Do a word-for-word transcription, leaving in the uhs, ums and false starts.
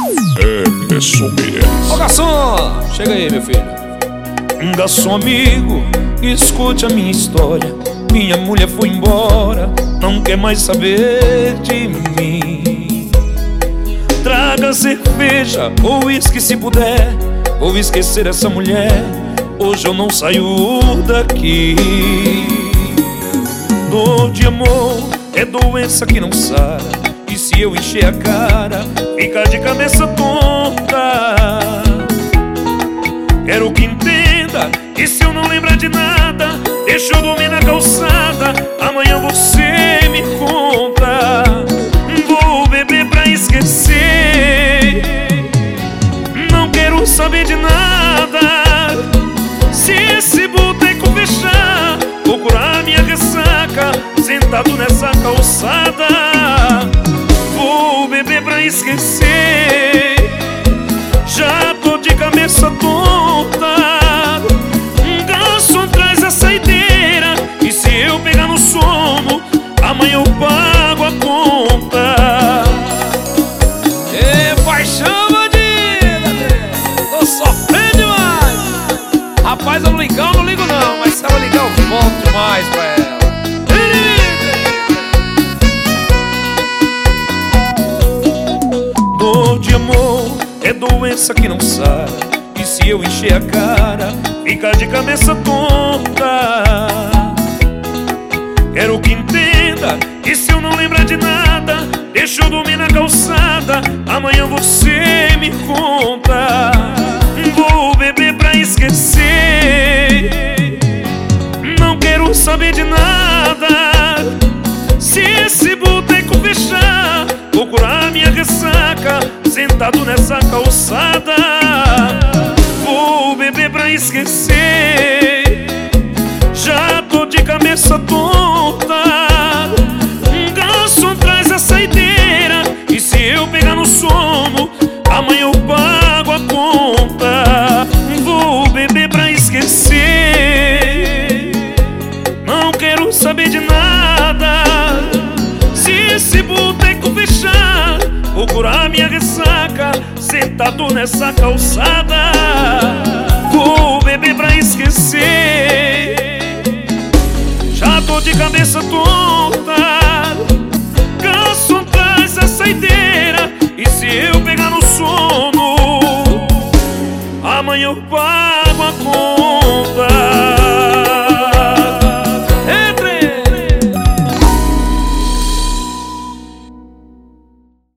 Emerson Menezes. Ô garçom, chega aí, meu filho. Um garçom amigo, escute a minha história. Minha mulher foi embora, não quer mais saber de mim. Traga cerveja ou uísque se puder. Vou esquecer essa mulher, hoje eu não saio daqui. Dor de amor é doença que não sara, e se eu encher a cara, fica de cabeça tonta. Quero que entenda, e se eu não lembrar de nada, deixa eu dormir na calçada, amanhã você me conta. Vou beber pra esquecer, não quero saber de nada. Se esse boteco fechar, vou curar minha ressaca, sentado nessa calçada. Vou beber pra esquecer, já tô de cabeça tonta. Um garçom traz a saideira, e se eu pegar no sono, amanhã eu pago a conta. Ê, paixão bandida, tô sofrendo demais. Rapaz, eu não ligar, eu não ligo não, mas se ela ligar eu volto demais pra ela. Dor de amor é doença que não sara, e se eu encher a cara, fica de cabeça tonta. Quero que entenda, e se eu não lembrar de nada, deixa eu dormir na calçada, amanhã você me conta. Vou beber pra esquecer, não quero saber de nada. Se esse boteco fechar, vou curar minha ressaca, sentado nessa calçada. Vou beber pra esquecer, já tô de cabeça tonta. Um garçom traz a saideira, e se eu pegar no sono, amanhã eu pago a conta. Vou beber pra esquecer, não quero saber de nada. Se esse boteco fechar, vou curar minha ressaca, sentado nessa calçada. Vou beber pra esquecer, já tô de cabeça tonta. Garçom traz a saideira, e se eu pegar no sono, amanhã eu pago a conta.